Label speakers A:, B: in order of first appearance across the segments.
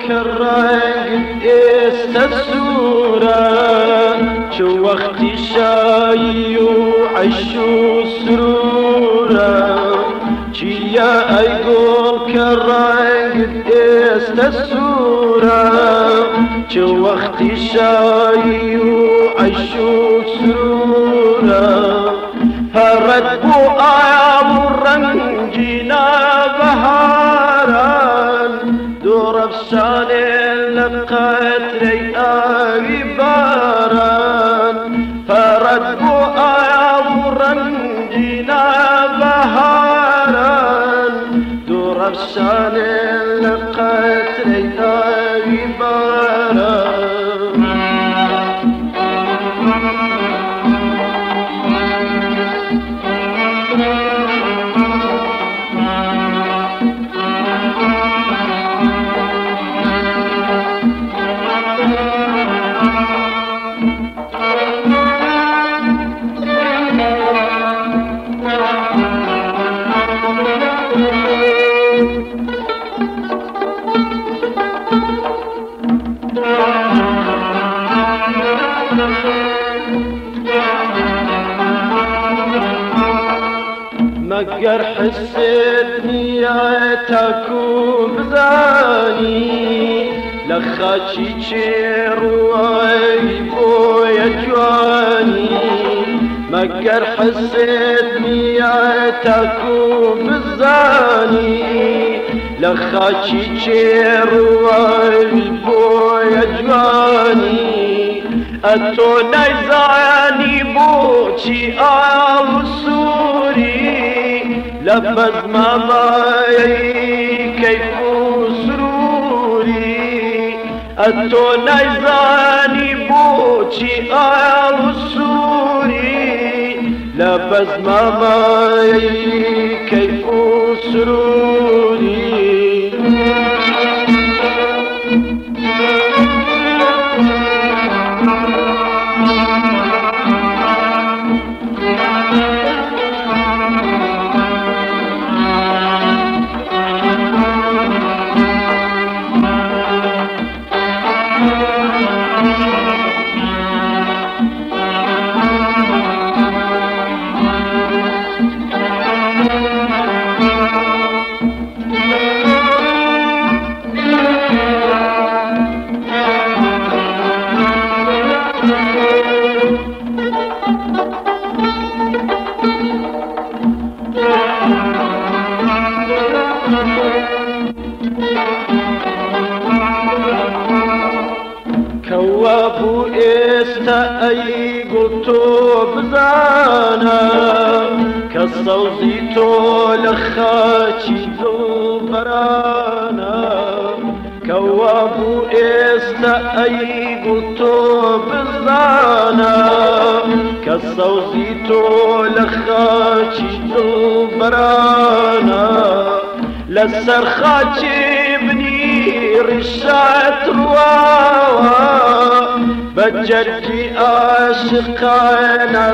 A: كالرنگ استسورا شو وقتي شاي وعيش سرورا چيا ايقول كالرنگ استسورا شو وقتي شاي وعيش سرورا هرد بو آيام رنجنا بهاران دور افسان لقت رياي باران هرد بو آيام رنجنا بهاران دور افسان لقت رياي باران مگر حسيت نياتك وبزاني لخاتشي تشيرواي بويا جواني مگر حسيت نياتك وبزاني لخاتشي تشيرواي بويا جواني اتو نايزاني بوشي سوري لبد ماماي كيف سروري اتو نايزاني بوشي سوري لبد ماماي كيف سروري كوابو استأي قلتو بزانا كالصوزيتو لخاتي زوبرانا كوابو استأي قلتو بزانا كالصوزيتو لخاتي زوبرانا للسرخاتي بني رشات رواوا بجرتي عاشقانا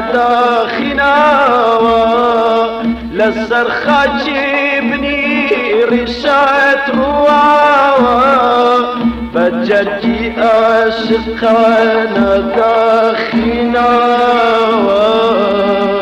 A: داخناوا للسرخاتي بني رشات رواوا بجرتي عاشقانا داخناوا